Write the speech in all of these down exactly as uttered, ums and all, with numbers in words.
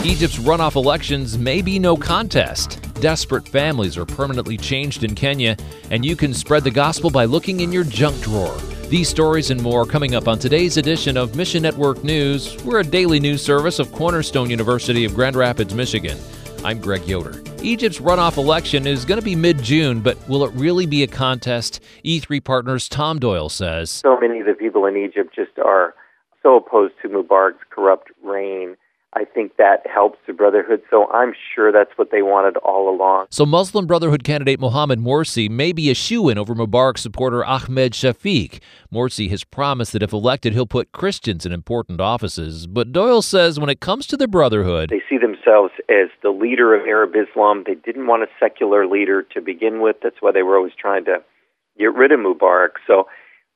Egypt's runoff elections may be no contest. Desperate families are permanently changed in Kenya, and you can spread the gospel by looking in your junk drawer. These stories and more coming up on today's edition of Mission Network News. We're a daily news service of Cornerstone University of Grand Rapids, Michigan. I'm Greg Yoder. Egypt's runoff election is going to be mid-June, but will it really be a contest? E three Partners' Tom Doyle says, So many of the people in Egypt just are so opposed to Mubarak's corrupt reign. I think that helps the Brotherhood, so I'm sure that's what they wanted all along. So Muslim Brotherhood candidate Mohamed Morsi may be a shoo-in over Mubarak supporter Ahmed Shafiq. Morsi has promised that if elected, he'll put Christians in important offices. But Doyle says when it comes to the Brotherhood, they see themselves as the leader of Arab Islam. They didn't want a secular leader to begin with. That's why they were always trying to get rid of Mubarak. So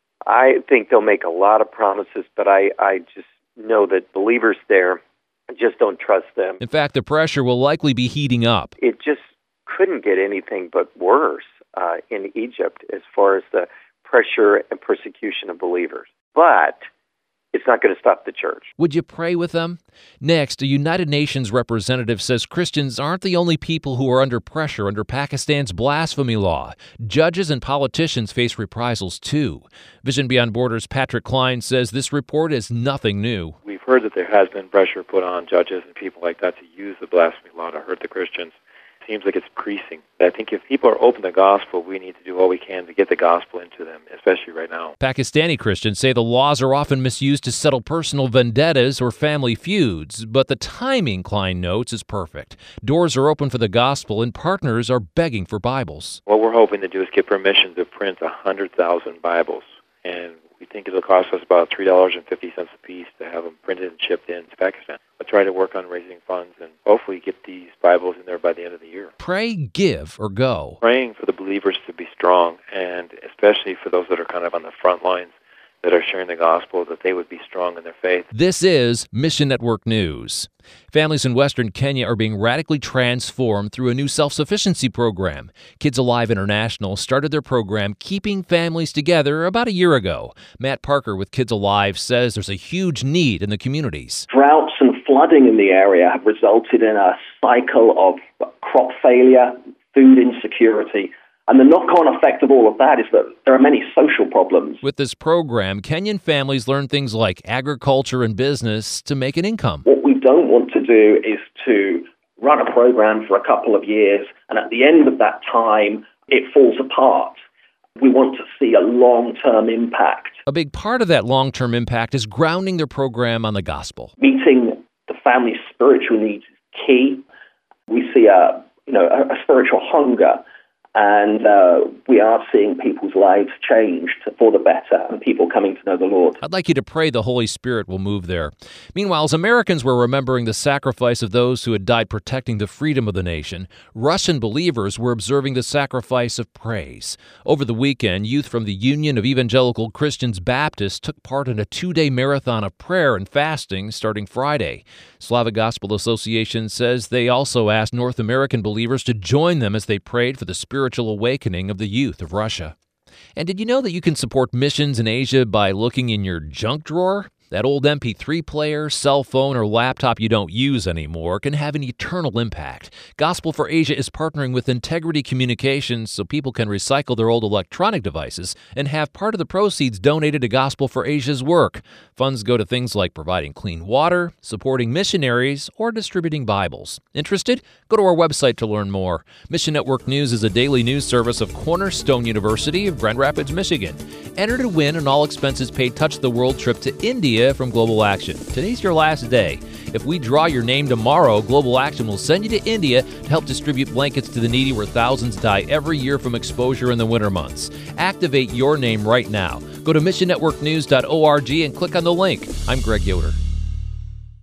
I think they'll make a lot of promises, but I, I just know that believers there I just don't trust them. In fact, the pressure will likely be heating up. It just couldn't get anything but worse uh, in Egypt as far as the pressure and persecution of believers. But it's not going to stop the church. Would you pray with them? Next, a United Nations representative says Christians aren't the only people who are under pressure under Pakistan's blasphemy law. Judges and politicians face reprisals too. Vision Beyond Borders' Patrick Klein says this report is nothing new. We've heard that there has been pressure put on judges and people like that to use the blasphemy law to hurt the Christians. Seems like it's increasing. I think if people are open to the gospel, we need to do all we can to get the gospel into them, especially right now. Pakistani Christians say the laws are often misused to settle personal vendettas or family feuds, but the timing, Klein notes, is perfect. Doors are open for the gospel and partners are begging for Bibles. What we're hoping to do is get permission to print one hundred thousand Bibles, and we think it'll cost us about three dollars and fifty cents a piece to have them printed and shipped in to Pakistan. I'll try to work on raising funds and hopefully get these Bibles in there by the end of the year. Pray, give, or go. Praying for the believers to be strong, and especially for those that are kind of on the front lines that are sharing the gospel, that they would be strong in their faith. This is Mission Network News. Families in Western Kenya are being radically transformed through a new self-sufficiency program. Kids Alive International started their program Keeping Families Together about a year ago. Matt Parker with Kids Alive says there's a huge need in the communities. Droughts and flooding in the area have resulted in a cycle of crop failure, food insecurity, and the knock-on effect of all of that is that there are many social problems. With this program, Kenyan families learn things like agriculture and business to make an income. What we don't want to do is to run a program for a couple of years, and at the end of that time, it falls apart. We want to see a long-term impact. A big part of that long-term impact is grounding their program on the gospel. Meeting the family's spiritual needs is key. We see a, you know, a, a spiritual hunger. And uh, we are seeing people's lives changed for the better and people coming to know the Lord. I'd like you to pray the Holy Spirit will move there. Meanwhile, as Americans were remembering the sacrifice of those who had died protecting the freedom of the nation, Russian believers were observing the sacrifice of praise. Over the weekend, youth from the Union of Evangelical Christians Baptists took part in a two-day marathon of prayer and fasting starting Friday. Slavic Gospel Association says they also asked North American believers to join them as they prayed for the spiritual awakening of the youth of Russia. And did you know that you can support missions in Asia by looking in your junk drawer? That old M P three player, cell phone, or laptop you don't use anymore can have an eternal impact. Gospel for Asia is partnering with Integrity Communications so people can recycle their old electronic devices and have part of the proceeds donated to Gospel for Asia's work. Funds go to things like providing clean water, supporting missionaries, or distributing Bibles. Interested? Go to our website to learn more. Mission Network News is a daily news service of Cornerstone University of Grand Rapids, Michigan. Enter to win an all-expenses-paid Touch the World trip to India from Global Action. Today's your last day. If we draw your name tomorrow, Global Action will send you to India to help distribute blankets to the needy where thousands die every year from exposure in the winter months. Activate your name right now. Go to mission network news dot org and click on the link. I'm Greg Yoder.